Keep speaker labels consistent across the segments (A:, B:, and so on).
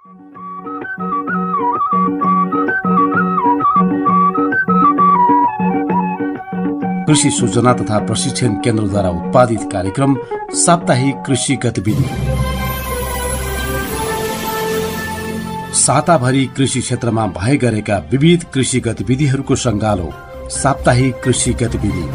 A: कृषि सूचना तथा प्रशिक्षण केन्द्रद्वारा उत्पादित कार्यक्रम साप्ताहिक कृषि गतिविधि। साताभरि कृषि क्षेत्रमा भए गरेका विविध कृषि गतिविधिहरूको सङ्गालो साप्ताहिक कृषि गतिविधि।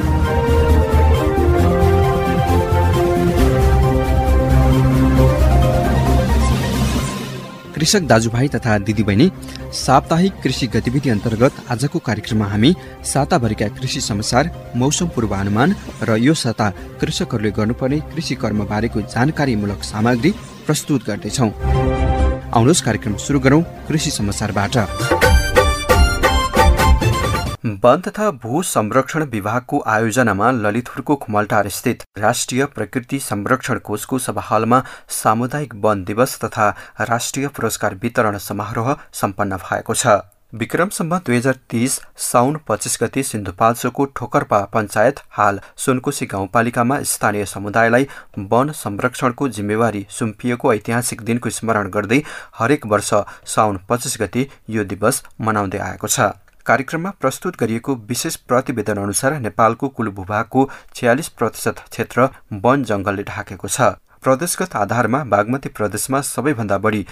B: कृषक दाजुभाइ तथा दिदीबहिनी, साप्ताहिक कृषि गतिविधि अन्तर्गत आजको कार्यक्रममा हामी साताभरिका कृषि समाचार, मौसम पूर्वानुमान र यो साता कृषकहरूले गर्नुपर्ने कृषि कर्मबारेको जानकारीमूलक सामग्री प्रस्तुत गर्दैछौँ। आउनुहोस् कार्यक्रम सुरु गरौँ कृषि समाचारबाट। वन तथा भू संरक्षण विभागको आयोजनामा ललितपुरको खुमलटार स्थित राष्ट्रिय प्रकृति संरक्षण कोषको सभा हलमा सामुदायिक वन दिवस तथा राष्ट्रिय पुरस्कार वितरण समारोह सम्पन्न भएको छ। विक्रम सम्वत 2030 साउन 25 गते सिन्धुपाल्चोकको ठोकरपा पञ्चायत हाल सुनकोशी गाउँपालिकामा स्थानीय समुदायलाई वन संरक्षणको जिम्मेवारी सुम्पिएको ऐतिहासिक दिनको स्मरण गर्दै हरेक वर्ष साउन 25 गते यो दिवस मनाउँदै आएको छ। कार्यक्रममा प्रस्तुत गरिएको विशेष प्रतिवेदन अनुसार नेपालको कुल भूभागको 46% क्षेत्र वन जंगलले ढाकेको छ। प्रदेशगत आधारमा बागमती प्रदेशमा सबैभन्दा बढी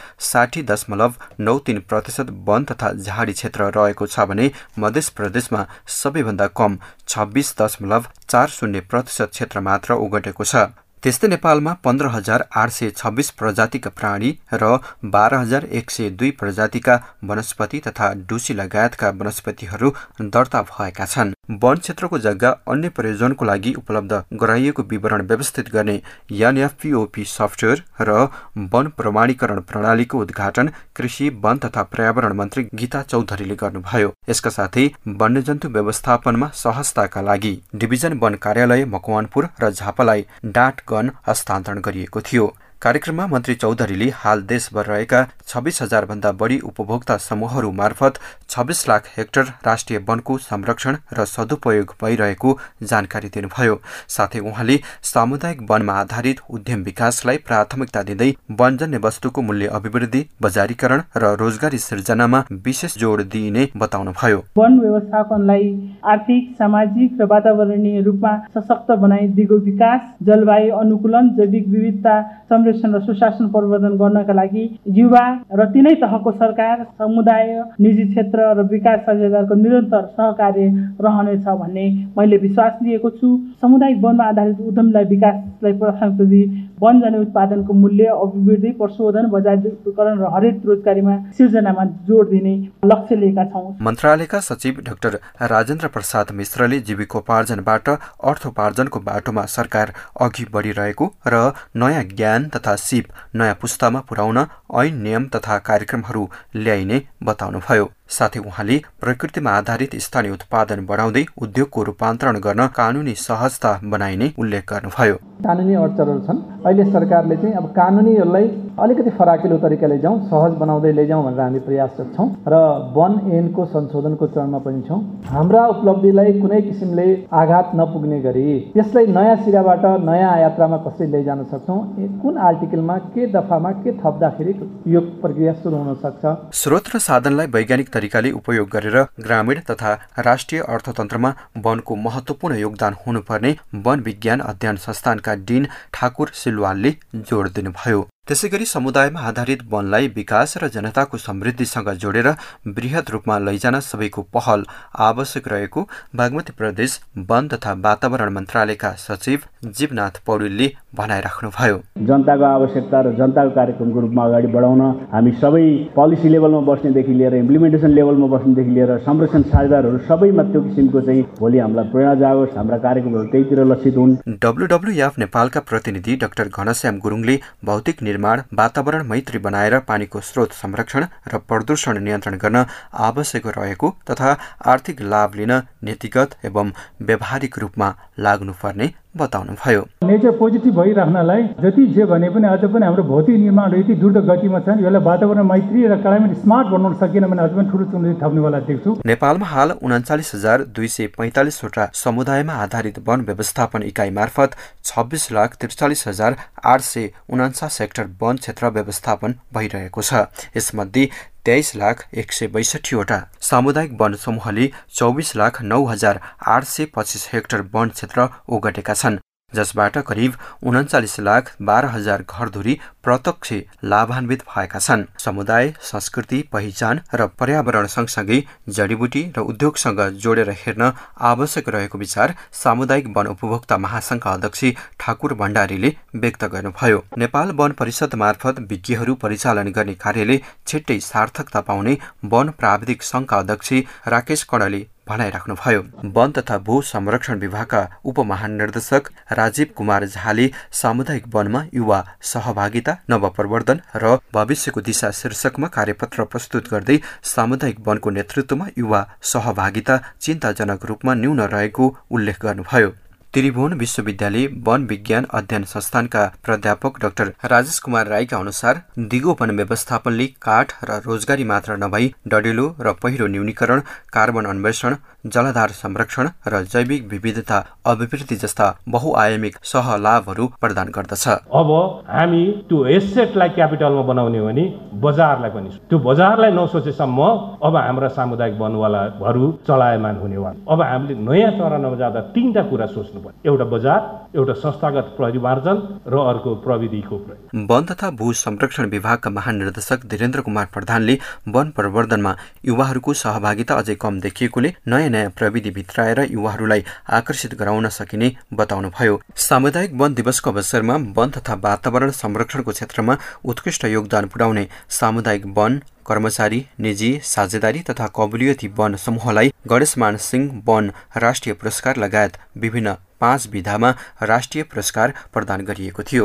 B: 60.93% वन तथा झाडी क्षेत्र रहेको छ भने मध्य प्रदेशमा सबैभन्दा कम 26.40% क्षेत्र मात्र ओगटेको छ। त्यस्तै नेपालमा 15,826 प्रजातिका प्राणी र 12,102 प्रजातिका वनस्पति तथा डुसी लगायतका वनस्पतिहरू दर्ता भएका छन्। वन क्षेत्रको जग्गा अन्य प्रयोजनको लागि उपलब्ध गराइएको विवरण व्यवस्थित गर्ने एनएफपीओपी सफ्टवेयर र वन प्रमाणीकरण प्रणालीको उद्घाटन कृषि, वन तथा पर्यावरण मन्त्री गीता चौधरीले गर्नुभयो। यसका साथै वन्यजन्तु व्यवस्थापनमा सहजताका लागि डिभिजन वन कार्यालय मकवानपुर र झापालाई डाँट गन हस्तान्तरण गरिएको थियो। कार्यक्रममा मन्त्री चौधरीले हाल देशभर रहेका 26,000 भन्दा बढी उपभोक्ता समूहहरू मार्फत 26 लाख हेक्टर राष्ट्रिय वनको संरक्षण र सदुपयोग भइरहेको जानकारी दिनुभयो। साथै उहाँले सामुदायिक वनमा आधारित उद्यम विकासलाई प्राथमिकता दिँदै वनजन्य वस्तुको मूल्य अभिवृद्धि, बजारीकरण र रोजगारी सृजनामा विशेष जोड दिइने बताउनुभयो।
C: वन व्यवस्थापनलाई आर्थिक, सामाजिक र वातावरणीय रूपमा सशक्त बनाई दिगो विकास, जलवायु अनुकूलन, जैविक विविधता संरक्षण र सुशासन प्रवर्धन गर्नका लागि युवा र तिनै तहको सरकार, समुदाय, निजी क्षेत्र र विकास साझेदारको निरन्तर सहकार्य रहनेछ भन्ने मैले विश्वास लिएको छु। सामुदायिक वनमा आधारित उद्यमलाई विकासलाई प्राथमिकता दिई वनजन्य उत्पादनको मूल्य अभिवृद्धि, प्रशोधन, बजारीकरण र हरित रोजगारीमा सिर्जनामा जोड दिने लक्ष्य लिएका छौँ।
B: मन्त्रालयका सचिव डाक्टर राजेन्द्र प्रसाद मिश्रले जीविकोपार्जनबाट अर्थोपार्जनको बाटोमा सरकार अघि बढिरहेको र नयाँ ज्ञान तथा सिप नयाँ पुस्तामा पुर्याउन ऐन, नियम तथा कार्यक्रमहरू ल्याइने बताउनुभयो। साथै उहाँले प्रकृतिमा आधारित स्थानीय उत्पादन बढाउँदै उद्योगको रूपान्तरण गर्न कानुनी सहजता बनाइने उल्लेख गर्नुभयो।
D: कानुनी अडचनहरू छन्, अहिले सरकारले चाहिँ अब कानुनीहरूलाई अलिकति फराकिलो तरिकाले जाउँ, सहज बनाउँदै लैजाउँ भनेर हामी प्रयासरत छौँ र वन ऐनको संशोधनको चरणमा पनि छौँ। हाम्रा उपलब्धिलाई कुनै किसिमले आघात नपुग्ने गरी यसलाई नयाँ सिराबाट नयाँ यात्रामा कसरी लैजान सक्छौँ, कुन आर्टिकलमा के दफामा के थप्दाखेरि यो प्रक्रिया सुरु हुन सक्छ।
B: स्रोत र साधनलाई वैज्ञानिक तरिकाले उपयोग गरेर ग्रामीण तथा राष्ट्रिय अर्थतन्त्रमा वनको महत्त्वपूर्ण योगदान हुनुपर्ने वन विज्ञान अध्ययन संस्थानका डिन ठाकुर सिलवालले जोड दिनुभयो। त्यसैगरी समुदायमा आधारित वनलाई विकास र जनताको समृद्धिसँग जोडेर वृहत रूपमा लैजान सबैको पहल आवश्यक रहेको बागमती प्रदेश वन तथा वातावरण मन्त्रालयका सचिव जीवनाथ पौडेलले भनाइराख्नुभयो।
E: जनताको आवश्यकता र जनताको कार्यक्रमको रूपमा अगाडि बढाउन हामी सबै पोलिसी लेभलमा बस्नेदेखि लिएर इम्प्लिमेन्टेसन लेभलमा बस्नेदेखि लिएर संरक्षण साझेदारहरू सबैमा त्यो किसिमको चाहिँ भोलि हामीलाई प्रेरणा जाओस्, हाम्रा कार्यक्रमहरू त्यहीतिर लक्षित हुन्।
B: WWF नेपालका प्रतिनिधि डाक्टर घनश्याम गुरुङले भौतिक वातावरण मैत्री बनाएर पानीको स्रोत संरक्षण र प्रदूषण नियन्त्रण गर्न आवश्यक रहेको तथा आर्थिक लाभ लिन नीतिगत एवं व्यावहारिक रूपमा लाग्नुपर्ने बताउनुभयो।
F: नेचर पोजिटिभ भइराख्नलाई जति जे भने पनि अझ पनि हाम्रो भौतिक निर्माण यति द्रुत गतिमा छन्, यसलाई वातावरण मैत्री र क्लाइमेट स्मार्ट बनाउन सकिएन भने अझ पनि ठुलो चुनौती थप्नेवाला देख्छु।
B: नेपालमा हाल 39,245 वटा समुदायमा आधारित वन व्यवस्थापन इकाइ मार्फत 26,43,849 हेक्टर वन क्षेत्र व्यवस्थापन भइरहेको छ। यसमध्ये 23,162 वटा सामुदायिक वन समूहले 24,09,825 हेक्टर वन क्षेत्र ओगटेका छन्, जसबाट करिब 39,12,000 घरधुरी प्रत्यक्ष लाभान्वित भएका छन्। समुदाय, संस्कृति, पहिचान र पर्यावरण सँगसँगै जडीबुटी र उद्योगसँग जोडेर हेर्न आवश्यक रहेको विचार सामुदायिक वन उपभोक्ता महासंघका अध्यक्ष ठाकुर भण्डारीले व्यक्त गर्नुभयो। नेपाल वन परिषद मार्फत विज्ञहरू परिचालन गर्ने कार्यले छिट्टै सार्थकता पाउने वन प्राविधिक संघका अध्यक्ष राकेश कणले भनाइराख्नुभयो। वन तथा भू संरक्षण विभागका उपमहानिर्देशक राजीव कुमार झाले सामुदायिक वनमा युवा सहभागिता, नवप्रवर्धन र भविष्यको दिशा शीर्षकमा कार्यपत्र प्रस्तुत गर्दै सामुदायिक वनको नेतृत्वमा युवा सहभागिता चिन्ताजनक रूपमा न्यून रहेको उल्लेख गर्नुभयो। त्रिभुवन विश्वविद्यालय वन विज्ञान अध्ययन संस्थानका प्राध्यापक डाक्टर राजेश कुमार राईका अनुसार दिगो वन व्यवस्थापनले काठ र रोजगारी मात्र नभई डढेलो र पहिरो न्यूनीकरण, कार्बन अन्वेषण, जलाधार संरक्षण र जैविक विविधता अभिवृद्धि जस्ता बहुआयामिक सहलाभहरू प्रदान गर्दछ।
G: अब हामी त्यो एसेटलाई क्यापिटलमा बनाउने हो भने बजारलाई पनि, त्यो बजारलाई नसोचेसम्म अब हाम्रा सामुदायिक वनवालाहरू चलायमान हुनेवान। अब हामीले नयाँ चरणमा जाँदा तीनटा कुरा सोच्नु, एउटा बजार, एउटा संस्थागत परिमार्जन र अर्को प्रविधिको प्रयोग।
B: वन तथा भू संरक्षण विभागका महानिर्देशक धीरेन्द्र कुमार प्रधानले वन प्रवर्धनमा युवाहरूको सहभागिता अझै कम देखिएकोले नयाँ प्रविधि भित्राएर युवाहरूलाई आकर्षित गराउन सकिने बताउनुभयो। सामुदायिक वन दिवसको अवसरमा वन तथा वातावरण संरक्षणको क्षेत्रमा उत्कृष्ट योगदान पुर्याउने सामुदायिक वन कर्मचारी, निजी साझेदारी तथा कबुलियती वन समूहलाई गणेशमान सिंह वन राष्ट्रिय पुरस्कार लगायत विभिन्न 5 विधामा राष्ट्रिय पुरस्कार प्रदान गरिएको थियो।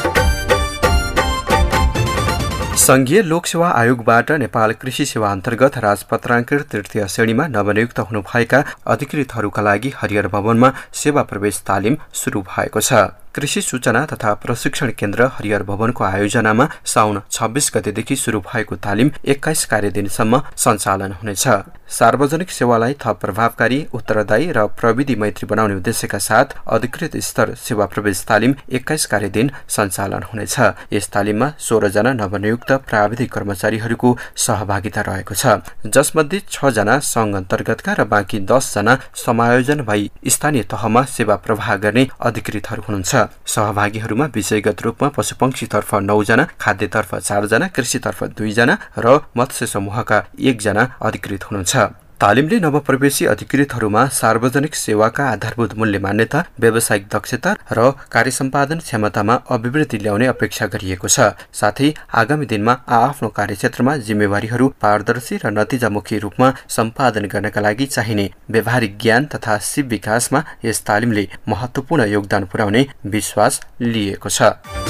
B: संघीय लोकसेवा आयोगबाट नेपाल कृषि सेवा अन्तर्गत राजपत्राङ्कित तृतीय श्रेणीमा नवनियुक्त हुनुभएका अधिकृतहरूका लागि हरियर भवनमा सेवा प्रवेश तालिम सुरु भएको छ। कृषि सूचना तथा प्रशिक्षण केन्द्र हरियर भवनको आयोजनामा साउन 26 गतेदेखि सुरु भएको तालिम 21 कार्यदिनसम्म सञ्चालन हुनेछ। सार्वजनिक सेवालाई थप प्रभावकारी, उत्तरदायी र प्रविधि मैत्री बनाउने उद्देश्यका साथ अधिकृत स्तर सेवा प्रवेश तालिम 21 कार्यदिन सञ्चालन हुनेछ। यस तालिममा 16 जना नवनियुक्त प्राविधिक कर्मचारीहरूको सहभागिता रहेको छ, जसमध्ये 6 जना संघ अन्तर्गतका र बाँकी 10 जना समायोजन भई स्थानीय तहमा सेवा प्रवाह गर्ने अधिकृतहरू हुनुहुन्छ। सहभागीहरूमा विषयगत रूपमा पशुपक्षीतर्फ 9 जना, खाद्यतर्फ 4 जना, कृषितर्फ 2 जना र मत्स्य समूहका 1 जना अधिकृत हुनुहुन्छ। तालिमले नवप्रवेशी अधिकृतहरूमा सार्वजनिक सेवाका आधारभूत मूल्य मान्यता, व्यावसायिक दक्षता र कार्यसम्पादन क्षमतामा अभिवृद्धि ल्याउने अपेक्षा गरिएको छ। साथै आगामी दिनमा आफ्नो कार्यक्षेत्रमा जिम्मेवारीहरू पारदर्शी र नतिजामुखी रूपमा सम्पादन गर्नका लागि चाहिने व्यावहारिक ज्ञान तथा सिप विकासमा यस तालिमले महत्त्वपूर्ण योगदान पुर्याउने विश्वास लिएको छ।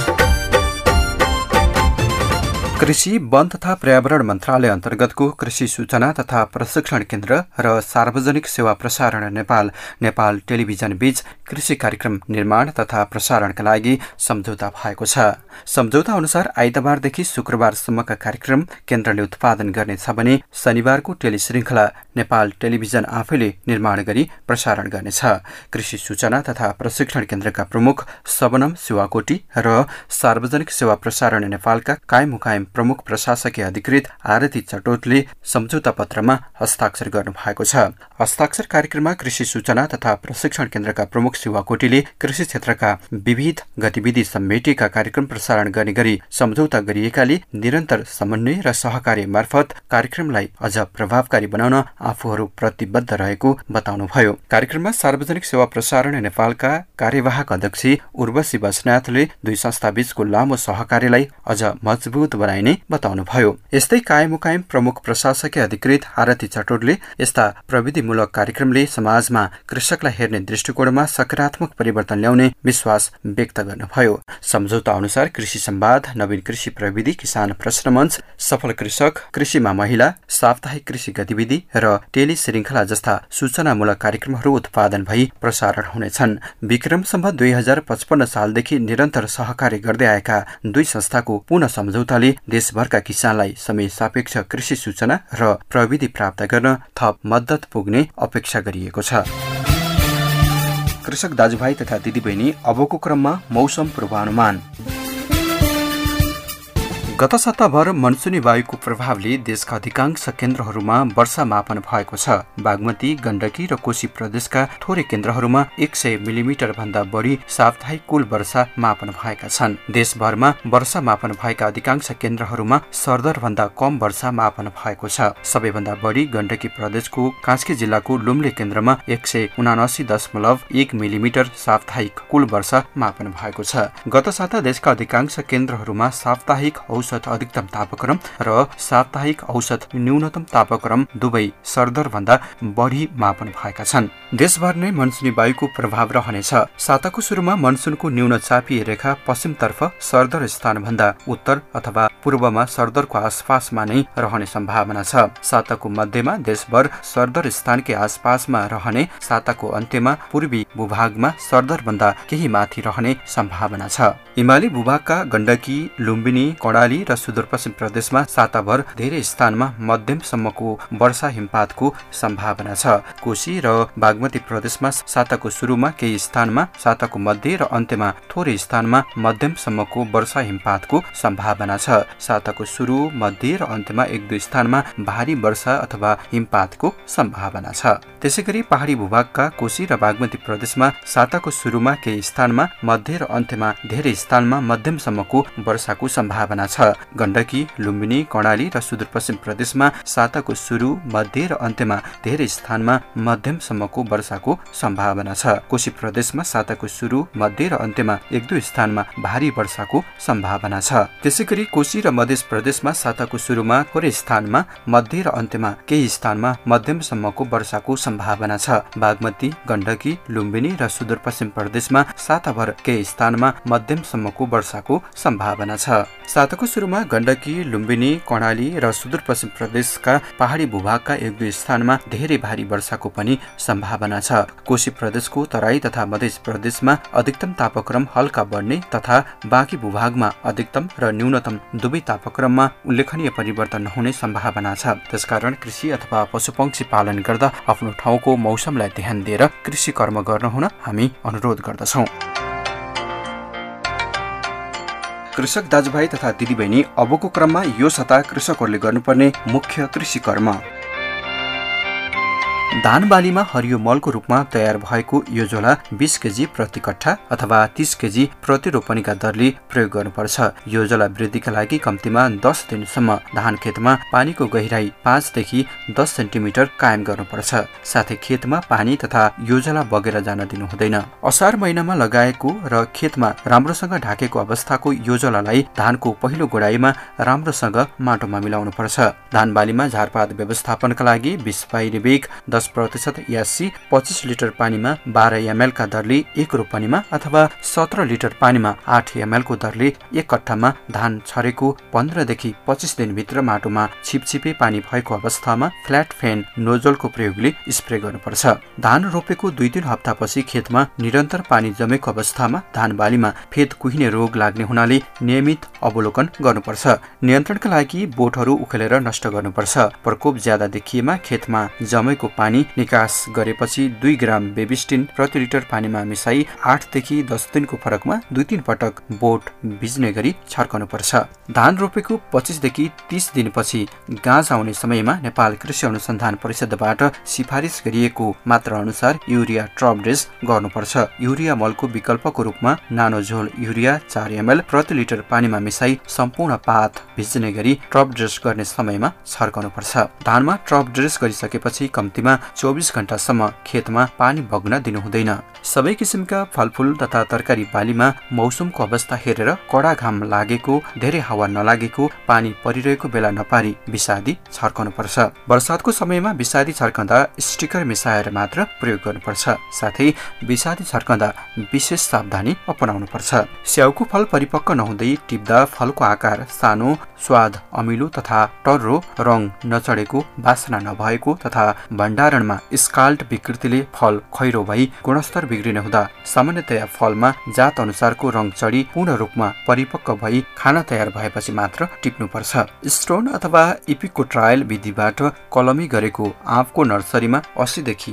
B: कृषि, वन तथा पर्यावरण मन्त्रालय अन्तर्गतको कृषि सूचना तथा प्रशिक्षण केन्द्र र सार्वजनिक सेवा प्रसारण नेपाल, नेपाल टेलिभिजन बीच कृषि कार्यक्रम निर्माण तथा प्रसारणका लागि सम्झौता भएको छ। सम्झौता अनुसार आइतबारदेखि शुक्रबारसम्मका कार्यक्रम केन्द्रले उत्पादन गर्नेछ भने शनिबारको टेलिश्रृङ्खला नेपाल टेलिभिजन आफैले निर्माण गरी प्रसारण गर्नेछ। कृषि सूचना तथा प्रशिक्षण केन्द्रका प्रमुख सबनम शिवाकोटी र सार्वजनिक सेवा प्रसारण नेपालका कायम प्रमुख प्रशासकीय अधिकृत आरती चटोटले सम्झौता पत्रमा हस्ताक्षर गर्नुभएको छ। हस्ताक्षर कार्यक्रममा कृषि सूचना तथा प्रशिक्षण केन्द्रका प्रमुख शिवाकोटीले कृषि क्षेत्रका विविध गतिविधि समेटेका कार्यक्रम प्रसारण गर्ने गरी सम्झौता गरिएकाले निरन्तर समन्वय र सहकार्य मार्फत कार्यक्रमलाई अझ प्रभावकारी बनाउन आफूहरू प्रतिबद्ध रहेको बताउनुभयो। कार्यक्रममा सार्वजनिक सेवा प्रसारण नेपालका कार्यवाहक अध्यक्ष उर्वशी बस्नेतले दुई संस्था बीचको लामो सहकार्यलाई अझ मजबुत बनाइने दिदिबहिनी बताउनुभयो। यस्तै कायम प्रमुख प्रशासकीय अधिकृत आरती चटोडले यस्ता प्रविधिमूलक कार्यक्रमले समाजमा कृषकलाई हेर्ने दृष्टिकोणमा सकारात्मक परिवर्तन ल्याउने विश्वास व्यक्त गर्नुभयो। सम्झौता अनुसार कृषि संवाद, नवीन कृषि प्रविधि, किसान प्रश्न मञ्च, सफल कृषक, कृषिमा महिला, साप्ताहिक कृषि गतिविधि र टेली श्रृंखला जस्ता सूचनामूलक कार्यक्रमहरू उत्पादन भई प्रसारण हुनेछन्। विक्रम सम्वत 2055 सालदेखि निरन्तर सहकार्य गर्दै आएका दुई संस्थाको पुनः सम्झौताले देशभरका किसानलाई समय सापेक्ष कृषि सूचना र प्रविधि प्राप्त गर्न थप मद्दत पुग्ने अपेक्षा गरिएको छ। कृषक दाजुभाइ तथा दिदीबहिनी, अबको क्रममा मौसम पूर्वानुमान। गत सप्ताहभर मनसुनी वायुको प्रभावले देशका अधिकांश केन्द्रहरूमा वर्षा मापन भएको छ। बागमती, गण्डकी र कोशी प्रदेशका थोरै केन्द्रहरूमा 100 मिलिमिटर भन्दा बढी साप्ताहिक कुल वर्षा मापन भएका छन्। देशभरमा वर्षा मापन भएका अधिकांश केन्द्रहरूमा सरदर भन्दा कम वर्षा मापन भएको छ। सबैभन्दा बढी गण्डकी प्रदेशको कास्की जिल्लाको लुम्ले केन्द्रमा 179.1 मिलिमिटर साप्ताहिक कुल वर्षा मापन भएको छ। गत साता देशका अधिकांश केन्द्रहरूमा साप्ताहिक औसत अधिकतम तापक्रम र साप्ताहिक औसत न्यूनतम तापक्रम दुवै सरदर भन्दा बढी मापन भएका छन्। देशभर नै मनसुनी वायुको प्रभाव रहनेछ। साताको सुरुमा मनसुनको न्यून चापिए रेखा पश्चिमतर्फ सरदर स्थान भन्दा उत्तर अथवा पूर्वमा सरदरको आसपासमा नै रहने सम्भावना छ। साताको मध्यमा देशभर सरदर स्थानकै आसपासमा रहने, साताको अन्त्यमा पूर्वी भूभागमा सरदर भन्दा केही माथि रहने सम्भावना छ। हिमाली भूभागका गण्डकी, लुम्बिनी, कर्णाली र सुदूरपश्चिम प्रदेशमा साताभर धेरै स्थानमा मध्यमसम्मको वर्षा हिमपातको सम्भावना छ। कोशी र बागमती प्रदेशमा साताको सुरुमा केही स्थानमा, साताको मध्य र अन्त्यमा थोरै स्थानमा मध्यमसम्मको वर्षा हिमपातको सम्भावना छ। साताको सुरु, मध्य र अन्त्यमा 1-2 स्थानमा भारी वर्षा अथवा हिमपातको सम्भावना छ। त्यसैगरी पहाडी भूभागका कोशी र बागमती प्रदेशमा साताको सुरुमा केही स्थानमा, मध्य र अन्त्यमा धेरै स्थानमा मध्यमसम्मको वर्षाको सम्भावना छ। गण्डकी, लुम्बिनी, कर्णाली र सुदूरपश्चिम प्रदेशमा साताको सुरु, मध्य र अन्त्यमा धेरै स्थानमा मध्यमसम्मको वर्षाको सम्भावना छ। कोशी प्रदेशमा साताको सुरु, मध्य र अन्त्यमा 1-2 स्थानमा भारी वर्षाको सम्भावना छ। त्यसैगरी कोशी र मध्य प्रदेशमा साताको सुरुमा थोरै स्थानमा, मध्य र अन्त्यमा केही स्थानमा मध्यमसम्मको वर्षाको सम्भावना छ। बागमती, गण्डकी, लुम्बिनी र सुदूरपश्चिम प्रदेशमा साताभर केही स्थानमा मध्यमसम्मको वर्षाको सम्भावना छ। साताको सुरुमा गण्डकी, लुम्बिनी, कर्णाली र सुदूरपश्चिम प्रदेशका पहाडी भूभागका 1-2 स्थानमा धेरै भारी वर्षाको पनि सम्भावना छ। कोशी प्रदेशको तराई तथा मध्य प्रदेशमा अधिकतम तापक्रम हल्का बढ्ने तथा बाँकी भूभागमा अधिकतम र न्यूनतम दुवै तापक्रममा उल्लेखनीय परिवर्तन नहुने सम्भावना छ। त्यसकारण कृषि अथवा पशुपक्षी पालन गर्दा आफ्नो ठाउँको मौसमलाई ध्यान दिएर कृषि कर्म गर्न हुन हामी अनुरोध गर्दछौँ। कृषक दाजुभाइ तथा दिदीबहिनी, अबको क्रममा यो सता कृषकहरूले गर्नुपर्ने मुख्य कृषि कर्म। धान बालीमा हरियो मलको रूपमा तयार भएको यो झोला 20 केजी प्रति कट्ठा अथवा 30 केजी प्रति रोपनीका दरले प्रयोग गर्नुपर्छ। यो झोला वृद्धिका लागि कम्तीमा 10 दिनसम्म धान खेतमा पानीको गहिराई 5 देखि 10 सेन्टिमिटर कायम गर्नुपर्छ। साथै खेतमा पानी तथा योजना बगेर जान दिनु हुँदैन। असार महिनामा लगाएको र खेतमा राम्रोसँग ढाकेको अवस्थाको योजनालाई धानको पहिलो गोडाइमा राम्रोसँग माटोमा मिलाउनुपर्छ। धान बालीमा झारपात व्यवस्थापनका लागि 20/20 10% यासी 25 लिटर पानीमा 12 ml का दरले 1 रोपनीमा अथवा 17 लिटर पानीमा 8 ml को दरले 1 कट्ठामा धान छरेको 15 देखि 25 दिनभित्र माटोमा छिपछिपे पानी भएको अवस्थामा फ्ल्याट फेन नोजलको प्रयोगले स्प्रे गर्नुपर्छ। धान रोपेको 2-3 हप्तापछि खेतमा निरन्तर पानी जमेको अवस्थामा धान बालीमा फेद कुहिने रोग लाग्ने हुनाले नियमित अवलोकन गर्नुपर्छ। नियन्त्रणका लागि बोटहरू उखेलेर नष्ट गर्नुपर्छ। प्रकोप ज्यादा देखिएमा खेतमा जमेको पानी निकास गरेपछि 2 ग्राम बेबिस्टिन प्रति लिटर पानीमा मिसाई 8 देखि 10 दिनको फरकमा 2-3 पटक बोट भिज्ने गरी छर्कनुपर्छ। धान रोपेको 25 देखि 30 दिनपछि गाँस आउने समयमा नेपाल कृषि अनुसन्धान परिषदबाट सिफारिस गरिएको मात्रा अनुसार युरिया ट्रप ड्रेस गर्नुपर्छ। युरिया मलको विकल्पको रूपमा नानो झोल युरिया 4 ml प्रति लिटर पानीमा मिसाई सम्पूर्ण पात भिज्ने गरी ट्रप ड्रेस गर्ने समयमा छर्कनुपर्छ। धानमा ट्रप ड्रेस गरिसकेपछि कम्तीमा समयमा 24 घण्टासम्म खेतमा पानी बग्न दिनु हुँदैन। सबै किसिमका फलफूल तथा तरकारी बालीमा मौसमको अवस्था हेरेर कडा घाम लागेको, धेरै हावा नलागेको, पानी परिरहेको बेला नपारी विषादी छर्काउनु पर्छ। बर्सातको समयमा विषादी छर्काउँदा स्टिकर मिसाएर मात्र प्रयोग गर्नुपर्छ। साथै विषादी छर्काउँदा विशेष सावधानी अपनाउनु पर्छ। स्याउको फल परिपक्व नहुँदै टिप्दा फलको आकार सानो, स्वाद अमिलो तथा टर्रो, रङ नचढेको, वासना नभएको तथा भण्डारणमा स्काल्ड विकृतिले फल खैरो भई गुणस्तर बिग्रिने हुँदा सामान्यतया फलमा जात अनुसारको रङ चढी पूर्ण रूपमा परिपक्व भई खान तयार भएपछि मात्र टिप्नुपर्छ। स्टोन अथवा इपिकको ट्रायल विधिबाट कलमी गरेको आँपको नर्सरीमा 80 देखि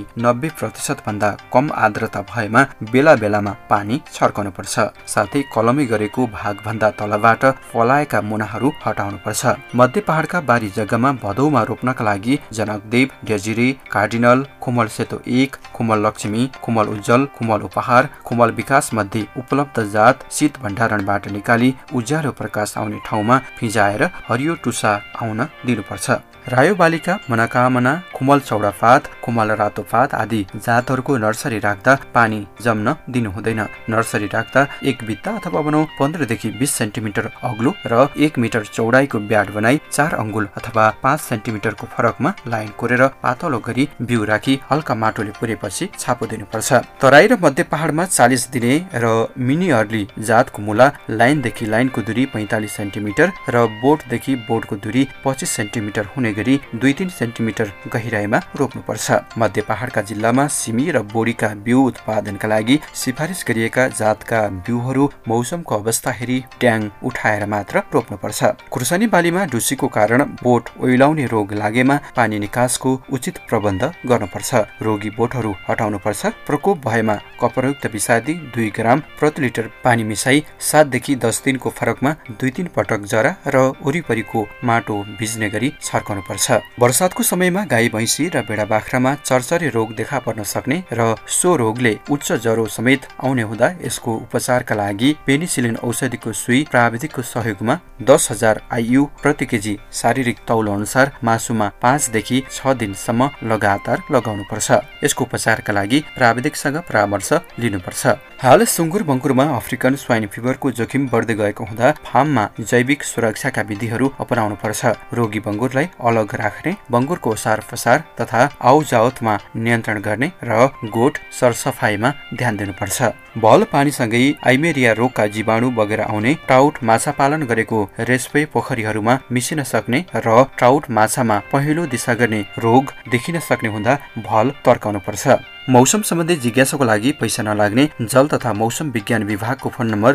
B: 90% भन्दा कम आर्द्रता भएमा बेला बेलामा पानी छर्काउनु पर्छ। साथै कलमी गरेको भागभन्दा तलबाट फलाएका मुनाहरू हटाउनुपर्छ। मध्य पहाडका बारी जग्गामा भदौमा रोप्नका लागि जनकदेव, डेजिरे, कार्डिनल, खुमल सेतो 1, खुमल लक्ष्मी, खुमल उज्जवल, खुमल उपहार, खुमल विकास मध्ये उपलब्ध जात शीत भण्डारणबाट निकाली उज्यालो प्रकाश आउने ठाउँमा फिजाएर हरियो टुसा आउन दिनुपर्छ। रायो बालिका, मनोकामना, खुमल चौडा फात, खुमल रातो फात आदि जातहरूको नर्सरी राख्दा पानी जम्न दिनु हुँदैन। नर्सरी राख्दा एक बित्ता अथवा भनौं 15 देखि 20 सेन्टिमिटर अग्लो र 1 मिटर चौडाइको ब्याड बनाई 4 अंगुल अथवा 5 सेन्टिमिटरको फरकमा लाइन कोरेर पातलो गरी बिउ राखी हल्का माटोले पुरेपछि छापो दिनुपर्छ। तराई र मध्य पहाडमा 40 दिने र मिनी अर्ली जातको मुला लाइनदेखि लाइनको दूरी 45 सेन्टिमिटर र बोटदेखि बोटको दूरी 25 सेन्टिमिटर हुने गरी 2-3 सेन्टिमिटर गहिराईमा रोप्नुपर्छ। मध्य पहाडका जिल्लामा सिमी र बोडीका बिउ उत्पादनका लागि सिफारिस गरिएका जातका बिउहरू मौसमको अवस्था हेरी ट्याङ उठाएर मात्र रोप्नुपर्छ। खुर्सानी बालीमा ढुसीको कारण बोट ओइलाउने रोग लागेमा पानी निकासको उचित प्रबन्ध गर्नुपर्छ। रोगी बोटहरू हटाउनुपर्छ। प्रकोप भएमा कपरयुक्त विषादी 2 ग्राम प्रति लिटर पानी मिसाई 7 देखि 10 दिनको फरकमा 2-3 पटक जरा र वरिपरिको माटो भिज्ने गरी छर्काउनु पर्छ। वर्षातको समयमा गाई भैँसी र भेडा बाख्रामा चरचरे रोग देखा पर्न सक्ने र सो रोगले उच्च ज्वरो समेत आउने हुँदा यसको उपचारका लागि पेनिसिलिन औषधिको सुई प्राविधिकको सहयोगमा 10,000 IU प्रति केजी शारीरिक तौल अनुसार मासुमा 5 देखि 6 दिनसम्म लगातार लगाउनु पर्छ। यसको उपचारका लागि प्राविधिकसँग परामर्श लिनुपर्छ। हाल सुँगुर बङ्गुरमा अफ्रिकन स्वाइन फिभरको जोखिम बढ्दै गएको हुँदा फार्ममा जैविक सुरक्षाका विधिहरू अपनाउनु पर्छ। रोगी बङ्गुरलाई अलग राख्ने, बङ्गुरको ओसार पसार तथा आउजावतमा नियन्त्रण गर्ने र गोठ सरसफाइमा ध्यान दिनुपर्छ। भल पानीसँगै आइमेरिया रोगका जीवाणु बगेर आउने, ट्राउट माछा पालन गरेको रेस्पे पोखरीहरूमा मिसिन सक्ने र ट्राउट माछामा पहेँलो दिशा गर्ने रोग देखिन सक्ने हुँदा भल तर्काउनु पर्छ। मौसम सम्बन्धी जिज्ञासाको लागि पैसा नलाग्ने जल तथा मौसम विज्ञान विभागको फोन नम्बर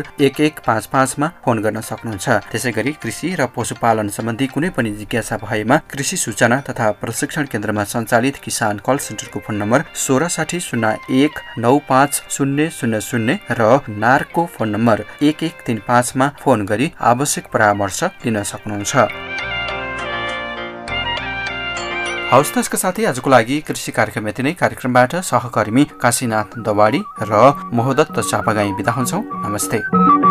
B: 1155 मा फोन गर्न सक्नुहुन्छ। त्यसैगरी कृषि र पशुपालन सम्बन्धी कुनै पनि जिज्ञासा भएमा कृषि सूचना तथा प्रशिक्षण केन्द्रमा सञ्चालित किसान कल सेन्टरको फोन नम्बर 1660195000 र नारको फोन नम्बर 1135 मा फोन गरी आवश्यक परामर्श लिन सक्नुहुन्छ। हवस्, त्यसका साथै आजको लागि कृषि कार्यक्रम यति नै। कार्यक्रमबाट सहकर्मी काशीनाथ दवाडी र मोहदत्त चापागाई बिदा हुन्छौं। नमस्ते।